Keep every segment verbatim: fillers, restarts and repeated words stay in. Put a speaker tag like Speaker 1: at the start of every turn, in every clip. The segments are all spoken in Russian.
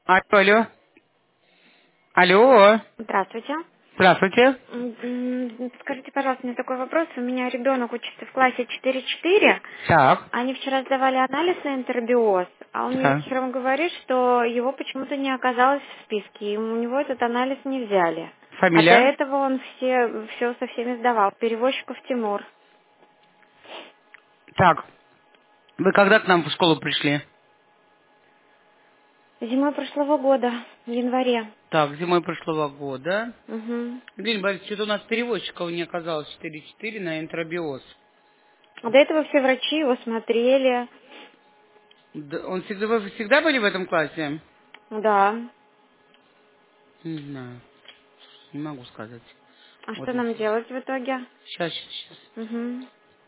Speaker 1: Алло, алло. Алло.
Speaker 2: Здравствуйте.
Speaker 1: Здравствуйте.
Speaker 2: М, м, Скажите, пожалуйста, у меня такой вопрос. У меня ребенок учится в классе четыре-четыре.
Speaker 1: Так.
Speaker 2: Они вчера сдавали анализ на интербиоз, а он мне
Speaker 1: Так.
Speaker 2: вечером говорит, что его почему-то не оказалось в списке, и у него этот анализ не взяли. А до
Speaker 1: Фамилия?
Speaker 2: этого он все, все со всеми сдавал. Перевозчиков Тимур.
Speaker 1: Так. Вы когда к нам в школу пришли?
Speaker 2: Зимой прошлого года, в январе.
Speaker 1: Так, зимой прошлого года.
Speaker 2: Угу.
Speaker 1: Евгений Борисович, что-то у нас переводчиков не оказалось четыре-четыре на энтеробиоз.
Speaker 2: А до этого все врачи его смотрели.
Speaker 1: Да, он всегда, вы всегда были в этом классе?
Speaker 2: Да.
Speaker 1: Не знаю. Не могу сказать.
Speaker 2: А
Speaker 1: Вот
Speaker 2: что
Speaker 1: здесь.
Speaker 2: нам делать в итоге?
Speaker 1: Сейчас, сейчас.
Speaker 2: Угу.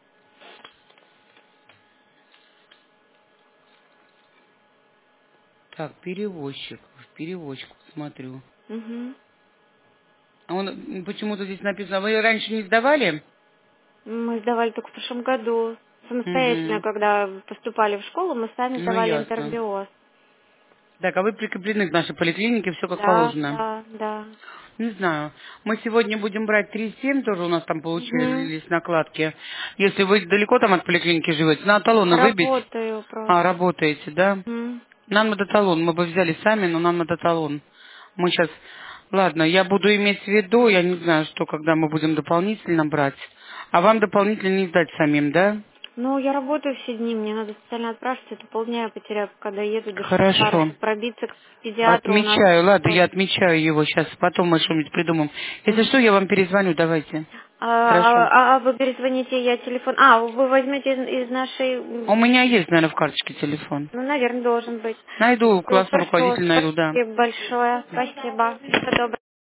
Speaker 1: Так, перевозчик. Перевозчик, смотрю.
Speaker 2: Угу.
Speaker 1: А он м, почему-то здесь написано. А вы раньше не сдавали?
Speaker 2: Мы сдавали только в прошлом году. Самостоятельно,
Speaker 1: Угу.
Speaker 2: когда поступали в школу, мы сами
Speaker 1: Ну,
Speaker 2: сдавали
Speaker 1: ясно.
Speaker 2: интербиоз.
Speaker 1: Так, а вы прикреплены к нашей поликлинике, все как
Speaker 2: Да,
Speaker 1: положено.
Speaker 2: да, да.
Speaker 1: Не знаю. Мы сегодня будем брать три семь, тоже у нас там
Speaker 2: Угу.
Speaker 1: получились накладки. Если вы далеко там от поликлиники живете, надо талоны выбить.
Speaker 2: Работаю
Speaker 1: А,
Speaker 2: просто.
Speaker 1: работаете, да?
Speaker 2: Угу.
Speaker 1: Нам надо талон, мы бы взяли сами, но нам надо талон. Мы сейчас... Ладно, я буду иметь в виду, я не знаю, что, когда мы будем дополнительно брать. А вам дополнительно не сдать самим, да?
Speaker 2: Ну, я работаю все дни, мне надо специально отпрашиваться, это полдня я потеряю, когда еду до
Speaker 1: Хорошо.
Speaker 2: Швейцарии. Пробиться к педиатру у нас...
Speaker 1: Отмечаю, ладно,
Speaker 2: вот.
Speaker 1: я отмечаю его сейчас, потом мы что-нибудь придумаем. Если
Speaker 2: Мгм.
Speaker 1: что, я вам перезвоню, давайте.
Speaker 2: А,
Speaker 1: Хорошо?
Speaker 2: а- а вы перезвоните, я телефон... А, вы возьмете из, из нашей...
Speaker 1: У
Speaker 2: м,
Speaker 1: меня есть, наверное, в карточке телефон.
Speaker 2: Ну, наверное, должен быть.
Speaker 1: Найду,
Speaker 2: Ну,
Speaker 1: классный
Speaker 2: хорошо,
Speaker 1: руководитель найду, да.
Speaker 2: спасибо большое. Спасибо. Всего доброго.